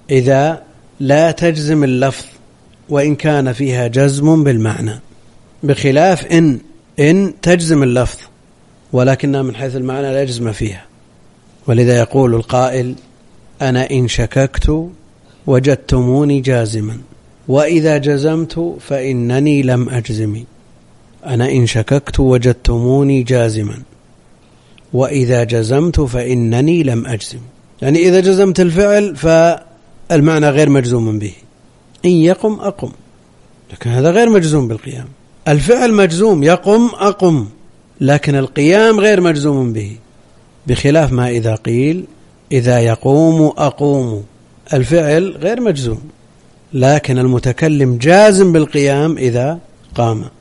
إذا لا تجزم اللفظ وإن كان فيها جزم بالمعنى، بخلاف إن تجزم اللفظ ولكنها من حيث المعنى لا يجزم فيها. ولذا يقول القائل: أنا إن شككت وجدتموني جازما، وإذا جزمت فإنني لم أجزم. أنا إن شككت وجدتموني جازما، وإذا جزمت فإنني لم أجزم. يعني إذا جزمت الفعل فالمعنى غير مجزوم به. إن يقم أقم، لكن هذا غير مجزوم بالقيام. الفعل مجزوم، يقم أقم، لكن القيام غير مجزوم به، بخلاف ما إذا قيل إذا يقوم أقوم، الفعل غير مجزوم لكن المتكلم جازم بالقيام إذا قام.